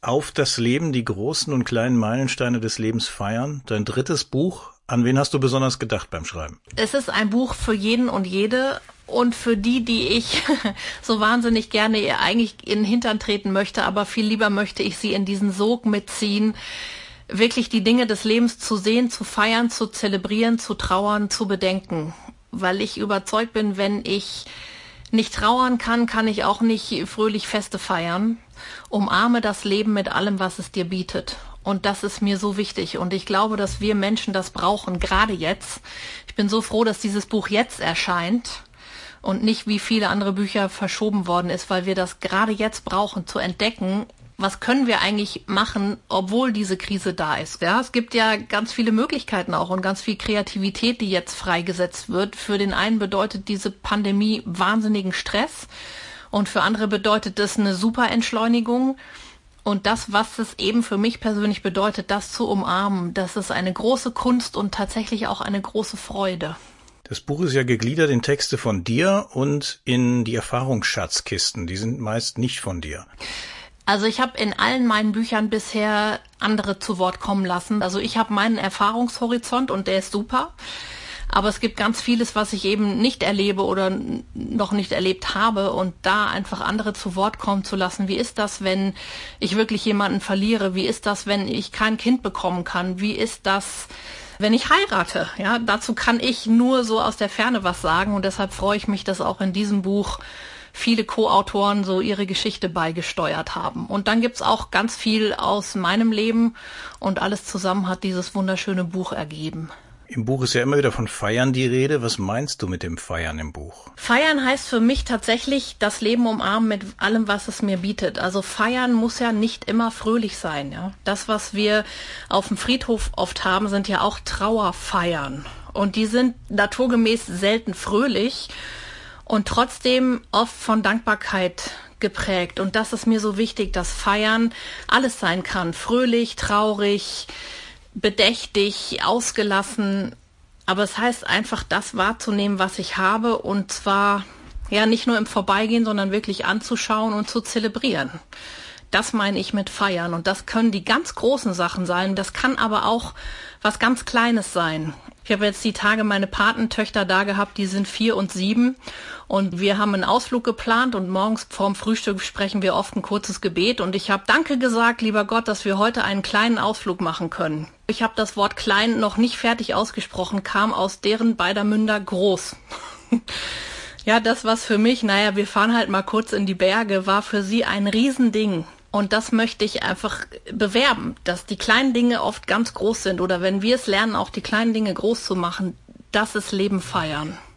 Auf das Leben, die großen und kleinen Meilensteine des Lebens feiern. Dein drittes Buch. An wen hast du besonders gedacht beim Schreiben? Es ist ein Buch für jeden und jede und für die ich so wahnsinnig gerne eigentlich in den Hintern treten möchte, aber viel lieber möchte ich sie in diesen Sog mitziehen, wirklich die Dinge des Lebens zu sehen, zu feiern, zu zelebrieren, zu trauern, zu bedenken. Weil ich überzeugt bin, wenn ich nicht trauern kann, kann ich auch nicht fröhlich Feste feiern. Umarme das Leben mit allem, was es dir bietet. Und das ist mir so wichtig. Und ich glaube, dass wir Menschen das brauchen, gerade jetzt. Ich bin so froh, dass dieses Buch jetzt erscheint und nicht wie viele andere Bücher verschoben worden ist, weil wir das gerade jetzt brauchen, zu entdecken, was können wir eigentlich machen, obwohl diese Krise da ist. Ja, es gibt ja ganz viele Möglichkeiten auch und ganz viel Kreativität, die jetzt freigesetzt wird. Für den einen bedeutet diese Pandemie wahnsinnigen Stress und für andere bedeutet das eine super Entschleunigung. Und das, was es eben für mich persönlich bedeutet, das zu umarmen, das ist eine große Kunst und tatsächlich auch eine große Freude. Das Buch ist ja gegliedert in Texte von dir und in die Erfahrungsschatzkisten. Die sind meist nicht von dir. Also ich habe in allen meinen Büchern bisher andere zu Wort kommen lassen. Also ich habe meinen Erfahrungshorizont und der ist super. Aber es gibt ganz vieles, was ich eben nicht erlebe oder noch nicht erlebt habe und da einfach andere zu Wort kommen zu lassen. Wie ist das, wenn ich wirklich jemanden verliere? Wie ist das, wenn ich kein Kind bekommen kann? Wie ist das, wenn ich heirate? Ja, dazu kann ich nur so aus der Ferne was sagen und deshalb freue ich mich, dass auch in diesem Buch viele Co-Autoren so ihre Geschichte beigesteuert haben. Und dann gibt's auch ganz viel aus meinem Leben und alles zusammen hat dieses wunderschöne Buch ergeben. Im Buch ist ja immer wieder von Feiern die Rede. Was meinst du mit dem Feiern im Buch? Feiern heißt für mich tatsächlich das Leben umarmen mit allem, was es mir bietet. Also feiern muss ja nicht immer fröhlich sein. Ja? Das, was wir auf dem Friedhof oft haben, sind ja auch Trauerfeiern. Und die sind naturgemäß selten fröhlich und trotzdem oft von Dankbarkeit geprägt. Und das ist mir so wichtig, dass Feiern alles sein kann. Fröhlich, traurig, bedächtig, ausgelassen, aber es heißt einfach, das wahrzunehmen, was ich habe und zwar ja nicht nur im Vorbeigehen, sondern wirklich anzuschauen und zu zelebrieren. Das meine ich mit feiern und das können die ganz großen Sachen sein, das kann aber auch was ganz Kleines sein. Ich habe jetzt die Tage meine Patentöchter da gehabt, die sind 4 und 7 und wir haben einen Ausflug geplant und morgens vorm Frühstück sprechen wir oft ein kurzes Gebet und ich habe Danke gesagt, lieber Gott, dass wir heute einen kleinen Ausflug machen können. Ich habe das Wort klein noch nicht fertig ausgesprochen, kam aus deren beider Münder groß. Ja, das was für mich, wir fahren halt mal kurz in die Berge, war für sie ein Riesending. Und das möchte ich einfach bewerben, dass die kleinen Dinge oft ganz groß sind oder wenn wir es lernen, auch die kleinen Dinge groß zu machen, das ist Leben feiern.